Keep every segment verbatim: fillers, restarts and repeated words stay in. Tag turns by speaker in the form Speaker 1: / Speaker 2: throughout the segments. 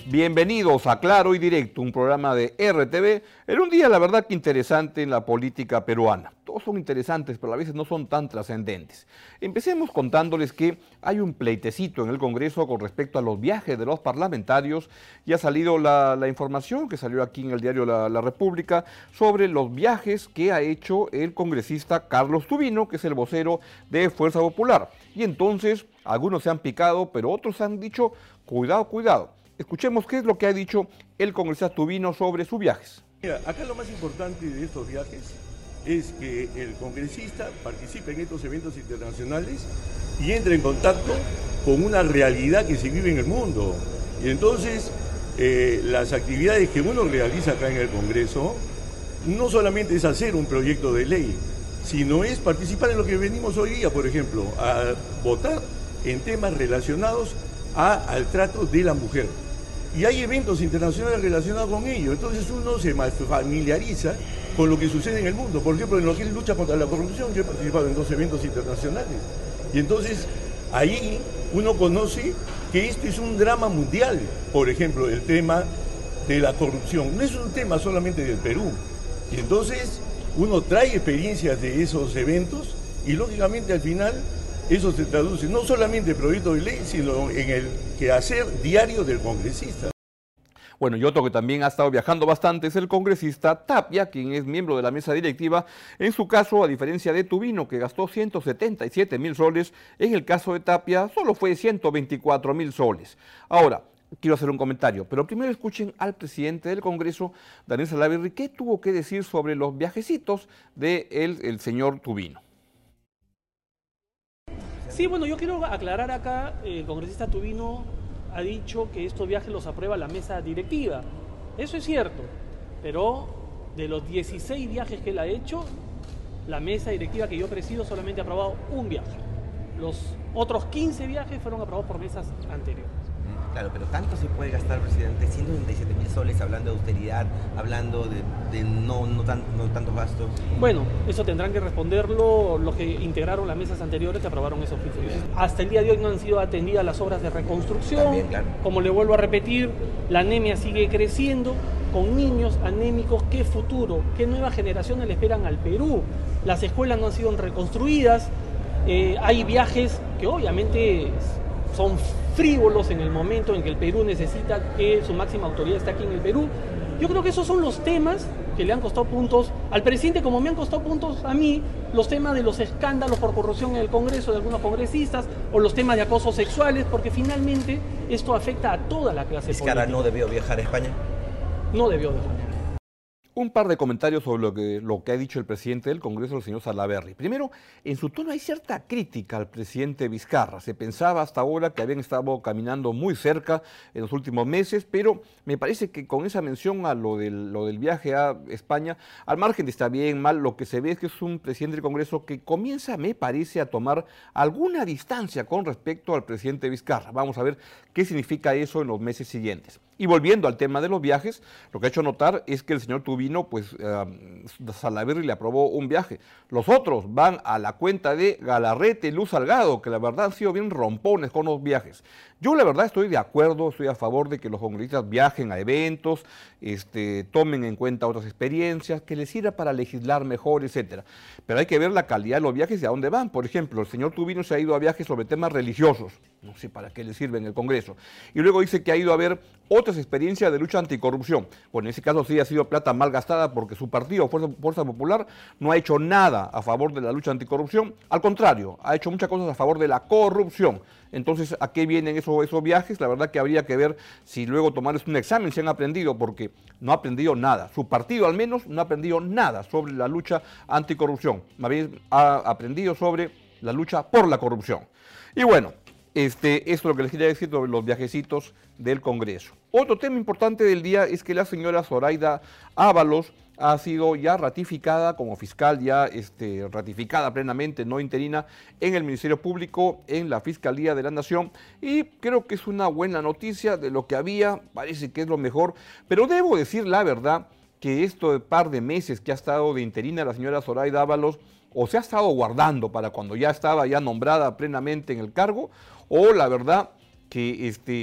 Speaker 1: Bienvenidos a Claro y Directo, un programa de R T V, en un día la verdad que interesante en la política peruana. Todos son interesantes, pero a veces no son tan trascendentes. Empecemos contándoles que hay un pleitecito en el Congreso con respecto a los viajes de los parlamentarios. Ya ha salido la, la información que salió aquí en el diario La, la República sobre los viajes que ha hecho el congresista Carlos Tubino, que es el vocero de Fuerza Popular. Y entonces, algunos se han picado, pero otros han dicho, cuidado, cuidado. Escuchemos qué es lo que ha dicho el congresista Tubino sobre sus viajes.
Speaker 2: Mira, acá lo más importante de estos viajes es que el congresista participe en estos eventos internacionales y entre en contacto con una realidad que se vive en el mundo. Y entonces, eh, las actividades que uno realiza acá en el Congreso no solamente es hacer un proyecto de ley, sino es participar en lo que venimos hoy día, por ejemplo, a votar en temas relacionados a, al trato de la mujer. Y hay eventos internacionales relacionados con ello, entonces uno se familiariza con lo que sucede en el mundo. Por ejemplo, en lo que es lucha contra la corrupción, yo he participado en dos eventos internacionales. Y entonces ahí uno conoce que esto es un drama mundial. Por ejemplo, el tema de la corrupción no es un tema solamente del Perú. Y entonces uno trae experiencias de esos eventos y lógicamente al final eso se traduce no solamente en proyectos de ley, sino en el quehacer diario del congresista.
Speaker 1: Bueno, y otro que también ha estado viajando bastante es el congresista Tapia, quien es miembro de la mesa directiva. En su caso, a diferencia de Tubino, que gastó ciento setenta y siete mil soles, en el caso de Tapia solo fue ciento veinticuatro mil soles. Ahora, quiero hacer un comentario, pero primero escuchen al presidente del Congreso, Daniel Salaverry, qué tuvo que decir sobre los viajecitos del de el señor Tubino.
Speaker 3: Sí, bueno, yo quiero aclarar acá, el congresista Tubino ha dicho que estos viajes los aprueba la mesa directiva. Eso es cierto, pero de los dieciséis viajes que él ha hecho, la mesa directiva que yo presido solamente ha aprobado un viaje. Los otros quince viajes fueron aprobados por mesas anteriores.
Speaker 4: Claro, pero tanto se puede gastar, presidente, ciento noventa y siete mil soles, hablando de austeridad, hablando de, de no, no, tan, no tantos gastos.
Speaker 3: Bueno, eso tendrán que responderlo los que integraron las mesas anteriores que aprobaron esos criterios. Hasta el día de hoy no han sido atendidas las obras de reconstrucción.
Speaker 4: También, claro.
Speaker 3: Como le vuelvo a repetir, la anemia sigue creciendo con niños anémicos. ¿Qué futuro, qué nuevas generaciones le esperan al Perú? Las escuelas no han sido reconstruidas, eh, hay viajes que obviamente son frívolos en el momento en que el Perú necesita que su máxima autoridad esté aquí en el Perú. Yo creo que esos son los temas que le han costado puntos al presidente, como me han costado puntos a mí, los temas de los escándalos por corrupción en el Congreso de algunos congresistas, o los temas de acosos sexuales, porque finalmente esto afecta a toda la clase política.
Speaker 4: ¿Vizcarra no debió viajar a España?
Speaker 3: No debió viajar.
Speaker 1: Un par de comentarios sobre lo que, lo que ha dicho el presidente del Congreso, el señor Salaverry. Primero, en su tono hay cierta crítica al presidente Vizcarra. Se pensaba hasta ahora que habían estado caminando muy cerca en los últimos meses, pero me parece que con esa mención a lo del, lo del viaje a España, al margen de está bien, mal, lo que se ve es que es un presidente del Congreso que comienza, me parece, a tomar alguna distancia con respecto al presidente Vizcarra. Vamos a ver qué significa eso en los meses siguientes. Y volviendo al tema de los viajes, lo que ha hecho notar es que el señor Tubino, pues uh, Salaverry le aprobó un viaje. Los otros van a la cuenta de Galarrete y Luz Salgado, que la verdad han sido bien rompones con los viajes. Yo la verdad estoy de acuerdo, estoy a favor de que los congresistas viajen a eventos, este, tomen en cuenta otras experiencias, que les sirva para legislar mejor, etcétera. Pero hay que ver la calidad de los viajes y a dónde van. Por ejemplo, el señor Tubino se ha ido a viajes sobre temas religiosos, no sé para qué le sirve en el Congreso. Y luego dice que ha ido a ver otras experiencias de lucha anticorrupción. Bueno, en ese caso sí ha sido plata mal gastada porque su partido, Fuerza, Fuerza Popular, no ha hecho nada a favor de la lucha anticorrupción. Al contrario, ha hecho muchas cosas a favor de la corrupción. Entonces, ¿a qué vienen esos, esos viajes? La verdad que habría que ver si luego tomarles un examen, si han aprendido, porque no ha aprendido nada. Su partido al menos no ha aprendido nada sobre la lucha anticorrupción. Más bien ha aprendido sobre la lucha por la corrupción. Y bueno, Este, esto es lo que les quería decir sobre los viajecitos del Congreso. Otro tema importante del día es que la señora Zoraida Ábalos ha sido ya ratificada como fiscal, ya este, ratificada plenamente, no interina, en el Ministerio Público, en la Fiscalía de la Nación, y creo que es una buena noticia. De lo que había, parece que es lo mejor, pero debo decir la verdad que esto de par de meses que ha estado de interina la señora Zoraida Ábalos, o se ha estado guardando para cuando ya estaba ya nombrada plenamente en el cargo, o la verdad que este,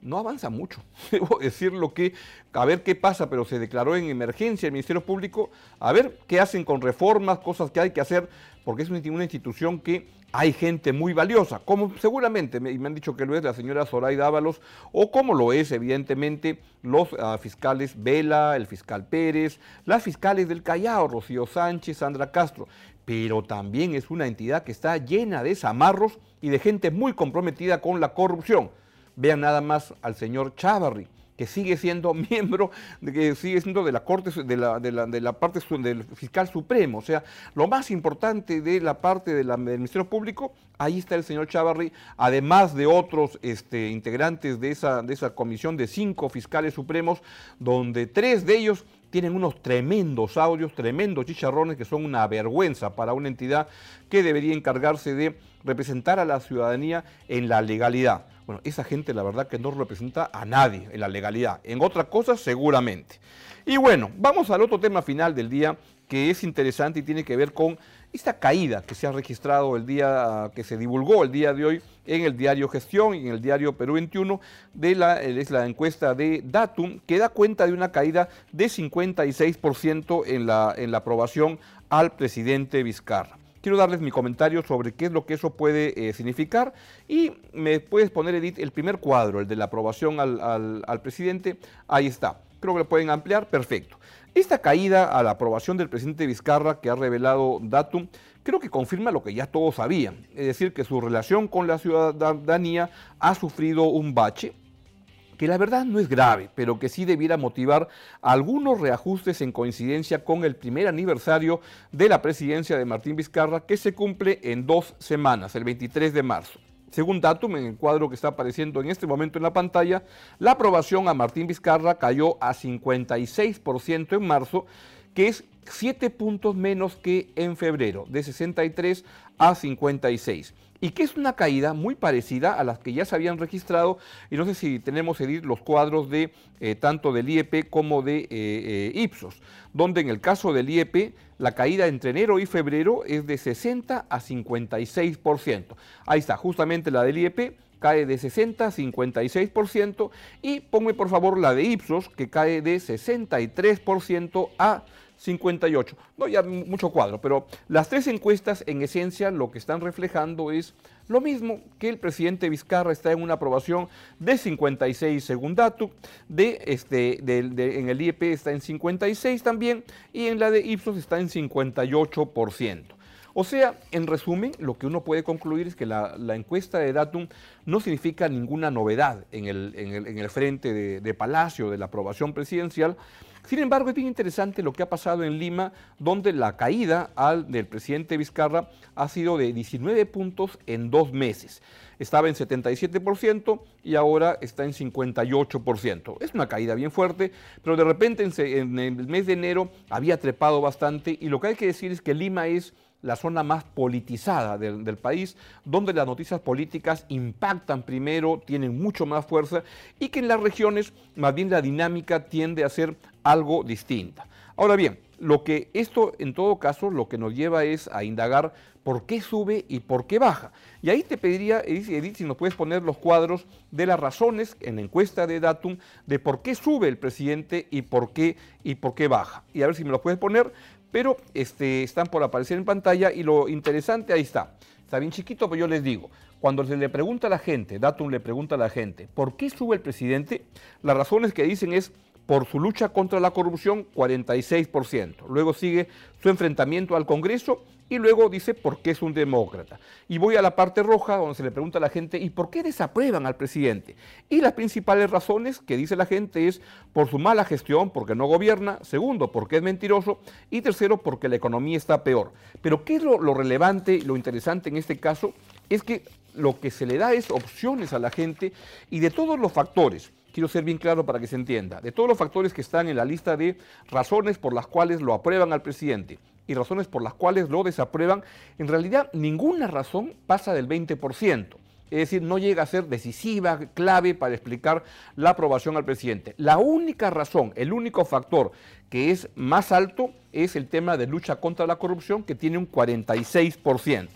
Speaker 1: no avanza mucho. Debo decirlo que, a ver qué pasa, pero se declaró en emergencia el Ministerio Público, a ver qué hacen con reformas, cosas que hay que hacer, porque es una institución que hay gente muy valiosa, como seguramente me, me han dicho que lo es la señora Zoraida Ábalos, o como lo es evidentemente los uh, fiscales Vela, el fiscal Pérez, las fiscales del Callao, Rocío Sánchez, Sandra Castro, pero también es una entidad que está llena de zamarros y de gente muy comprometida con la corrupción. Vean nada más al señor Chávarri, que sigue siendo miembro, de, que sigue siendo de la Corte, de la, de la, de la parte del fiscal supremo. O sea, lo más importante de la parte de la, del Ministerio Público, ahí está el señor Chávarri, además de otros este, integrantes de esa, de esa comisión de cinco fiscales supremos, donde tres de ellos tienen unos tremendos audios, tremendos chicharrones que son una vergüenza para una entidad que debería encargarse de representar a la ciudadanía en la legalidad. Bueno, esa gente la verdad que no representa a nadie en la legalidad, en otras cosas seguramente. Y bueno, vamos al otro tema final del día que es interesante y tiene que ver con esta caída que se ha registrado el día, que se divulgó el día de hoy en el diario Gestión y en el diario Perú veintiuno, de la, es la encuesta de Datum, que da cuenta de una caída de cincuenta y seis por ciento en la, en la aprobación al presidente Vizcarra. Quiero darles mi comentario sobre qué es lo que eso puede eh, significar y me puedes poner, Edith, el primer cuadro, el de la aprobación al, al, al presidente. Ahí está. Creo que lo pueden ampliar. Perfecto. Esta caída a la aprobación del presidente Vizcarra que ha revelado Datum, creo que confirma lo que ya todos sabían. Es decir, que su relación con la ciudadanía ha sufrido un bache, que la verdad no es grave, pero que sí debiera motivar algunos reajustes en coincidencia con el primer aniversario de la presidencia de Martín Vizcarra, que se cumple en dos semanas, el veintitrés de marzo. Según Datum, en el cuadro que está apareciendo en este momento en la pantalla, la aprobación a Martín Vizcarra cayó a cincuenta y seis por ciento en marzo, que es siete puntos menos que en febrero, de sesenta y tres a cincuenta y seis. Y que es una caída muy parecida a las que ya se habían registrado, y no sé si tenemos, Edith, los cuadros de eh, tanto del I E P como de eh, eh, Ipsos, donde en el caso del I E P la caída entre enero y febrero es de sesenta a cincuenta y seis por ciento. Ahí está, justamente la del I E P cae de sesenta a cincuenta y seis por ciento, y ponme por favor la de Ipsos, que cae de sesenta y tres por ciento a cincuenta y ocho. No, ya mucho cuadro, pero las tres encuestas en esencia lo que están reflejando es lo mismo, que el presidente Vizcarra está en una aprobación de cincuenta y seis según Datum, de este, de, de, en el I E P está en cincuenta y seis también, y en la de Ipsos está en cincuenta y ocho por ciento. O sea, en resumen, lo que uno puede concluir es que la, la encuesta de Datum no significa ninguna novedad en el, en el, en el frente de, de Palacio de la aprobación presidencial. Sin embargo, es bien interesante lo que ha pasado en Lima, donde la caída al, del presidente Vizcarra ha sido de diecinueve puntos en dos meses. Estaba en setenta y siete por ciento y ahora está en cincuenta y ocho por ciento. Es una caída bien fuerte, pero de repente en, en el mes de enero había trepado bastante, y lo que hay que decir es que Lima es la zona más politizada del, del país, donde las noticias políticas impactan primero, tienen mucho más fuerza, y que en las regiones más bien la dinámica tiende a ser algo distinta. Ahora bien, lo que esto en todo caso lo que nos lleva es a indagar por qué sube y por qué baja. Y ahí te pediría, Edith, si nos puedes poner los cuadros de las razones en la encuesta de Datum de por qué sube el presidente y por qué, y por qué baja. Y a ver si me los puedes poner, pero este, están por aparecer en pantalla, y lo interesante ahí está. Está bien chiquito, pero yo les digo, cuando se le pregunta a la gente, Datum le pregunta a la gente, ¿por qué sube el presidente? Las razones que dicen es por su lucha contra la corrupción, cuarenta y seis por ciento. Luego sigue su enfrentamiento al Congreso, y luego dice por qué es un demócrata. Y voy a la parte roja, donde se le pregunta a la gente, ¿y por qué desaprueban al presidente? Y las principales razones que dice la gente es por su mala gestión, porque no gobierna; segundo, porque es mentiroso; y tercero, porque la economía está peor. Pero ¿qué es lo, lo relevante, lo interesante en este caso? Es que lo que se le da es opciones a la gente, y de todos los factores, quiero ser bien claro para que se entienda, de todos los factores que están en la lista de razones por las cuales lo aprueban al presidente y razones por las cuales lo desaprueban, en realidad ninguna razón pasa del veinte por ciento. Es decir, no llega a ser decisiva, clave para explicar la aprobación al presidente. La única razón, el único factor que es más alto es el tema de lucha contra la corrupción, que tiene un cuarenta y seis por ciento.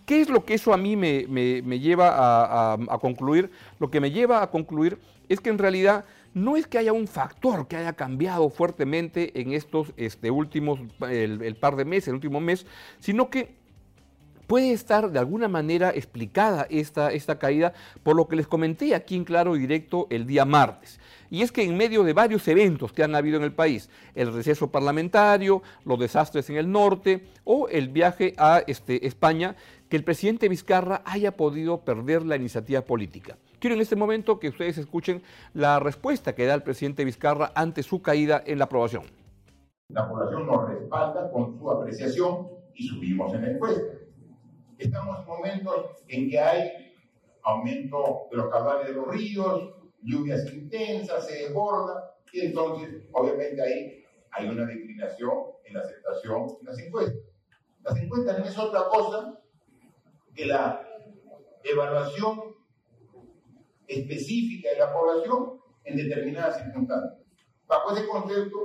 Speaker 1: ¿Qué es lo que eso a mí me, me, me lleva a, a, a concluir? Lo que me lleva a concluir es que en realidad no es que haya un factor que haya cambiado fuertemente en estos este, últimos, el, el par de meses, el último mes, sino que puede estar de alguna manera explicada esta, esta caída por lo que les comenté aquí en Claro y Directo el día martes. Y es que en medio de varios eventos que han habido en el país, el receso parlamentario, los desastres en el norte o el viaje a este, España, que el presidente Vizcarra haya podido perder la iniciativa política. Quiero en este momento que ustedes escuchen la respuesta que da el presidente Vizcarra ante su caída en la aprobación.
Speaker 5: La población nos respalda con su apreciación y subimos en la encuesta. Estamos en momentos en que hay aumento de los caudales de los ríos, lluvias intensas, se desborda, y entonces, obviamente, ahí hay una declinación en la aceptación de las encuestas. Las encuestas no es otra cosa que la evaluación específica de la población en determinadas circunstancias. Bajo ese concepto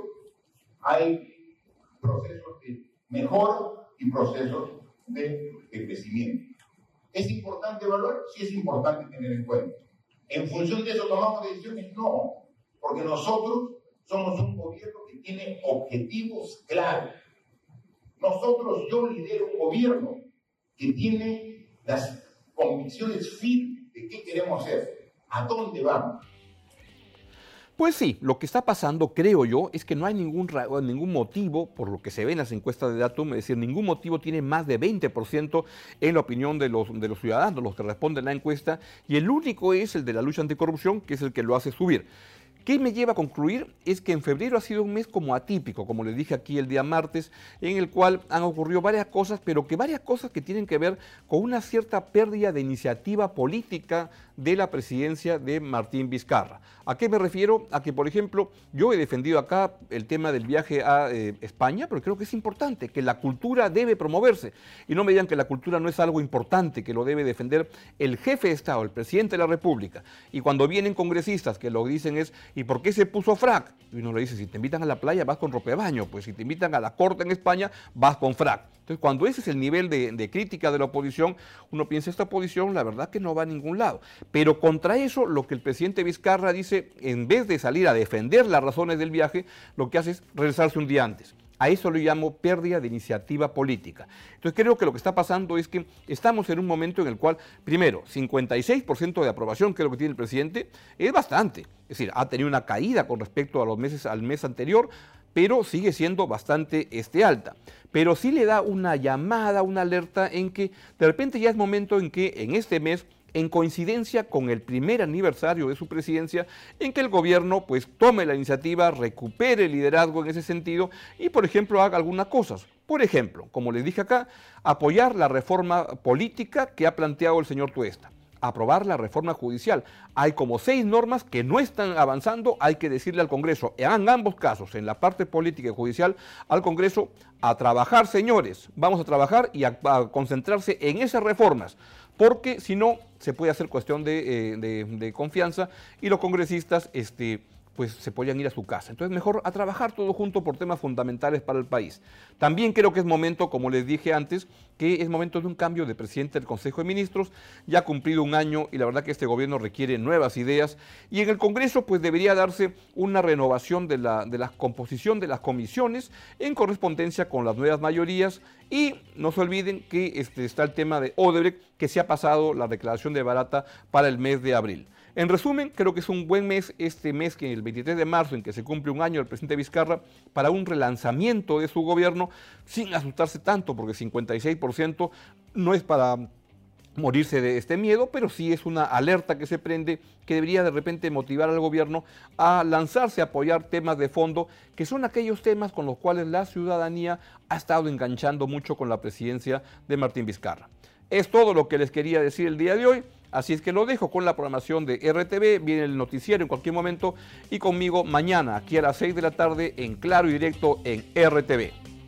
Speaker 5: hay procesos de mejora y procesos de, de crecimiento. ¿Es importante evaluar? Sí, es importante tener en cuenta. ¿En función de eso tomamos decisiones? No, porque nosotros somos un gobierno que tiene objetivos claros. Nosotros, yo lidero un gobierno que tiene las convicciones firmes de qué queremos hacer, a dónde vamos.
Speaker 1: Pues sí, lo que está pasando, creo yo, es que no hay ningún, ningún motivo, por lo que se ve en las encuestas de Datum, es decir, ningún motivo tiene más de veinte por ciento en la opinión de los, de los ciudadanos, los que responden a la encuesta, y el único es el de la lucha anticorrupción, que es el que lo hace subir. ¿Qué me lleva a concluir? Es que en febrero ha sido un mes como atípico, como les dije aquí el día martes, en el cual han ocurrido varias cosas, pero que varias cosas que tienen que ver con una cierta pérdida de iniciativa política de la presidencia de Martín Vizcarra. ¿A qué me refiero? A que, por ejemplo, yo he defendido acá el tema del viaje a eh, España, pero creo que es importante, que la cultura debe promoverse. Y no me digan que la cultura no es algo importante, que lo debe defender el jefe de Estado, el presidente de la República. Y cuando vienen congresistas que lo dicen es, ¿y por qué se puso frac? Y uno le dice, si te invitan a la playa vas con ropa de baño, pues si te invitan a la corte en España vas con frac. Entonces, cuando ese es el nivel de, de crítica de la oposición, uno piensa, esta oposición la verdad que no va a ningún lado. Pero contra eso, lo que el presidente Vizcarra dice, en vez de salir a defender las razones del viaje, lo que hace es regresarse un día antes. A eso lo llamo pérdida de iniciativa política. Entonces creo que lo que está pasando es que estamos en un momento en el cual, primero, cincuenta y seis por ciento de aprobación, que es lo que tiene el presidente, es bastante. Es decir, ha tenido una caída con respecto a los meses, al mes anterior, pero sigue siendo bastante este, alta. Pero sí le da una llamada, una alerta en que de repente ya es momento en que en este mes, en coincidencia con el primer aniversario de su presidencia, en que el gobierno pues tome la iniciativa, recupere el liderazgo en ese sentido y, por ejemplo, haga algunas cosas. Por ejemplo, como les dije acá, apoyar la reforma política que ha planteado el señor Tuesta. Aprobar la reforma judicial. Hay como seis normas que no están avanzando, hay que decirle al Congreso, en ambos casos, en la parte política y judicial, al Congreso, a trabajar, señores, vamos a trabajar y a, a concentrarse en esas reformas, porque si no, se puede hacer cuestión de, eh, de, de confianza y los congresistas este, pues se podían ir a su casa. Entonces mejor a trabajar todo junto por temas fundamentales para el país. También creo que es momento, como les dije antes, que es momento de un cambio de presidente del Consejo de Ministros. Ya ha cumplido un año y la verdad que este gobierno requiere nuevas ideas. Y en el Congreso pues debería darse una renovación de la, de la composición de las comisiones en correspondencia con las nuevas mayorías. Y no se olviden que este, está el tema de Odebrecht, que se ha pasado la declaración de barata para el mes de abril. En resumen, creo que es un buen mes este mes, que el veintitrés de marzo, en que se cumple un año del presidente Vizcarra, para un relanzamiento de su gobierno, sin asustarse tanto, porque cincuenta y seis por ciento no es para morirse de este miedo, pero sí es una alerta que se prende, que debería de repente motivar al gobierno a lanzarse a apoyar temas de fondo, que son aquellos temas con los cuales la ciudadanía ha estado enganchando mucho con la presidencia de Martín Vizcarra. Es todo lo que les quería decir el día de hoy. Así es que lo dejo con la programación de R T V, viene el noticiero en cualquier momento y conmigo mañana aquí a las seis de la tarde en Claro y Directo en R T V.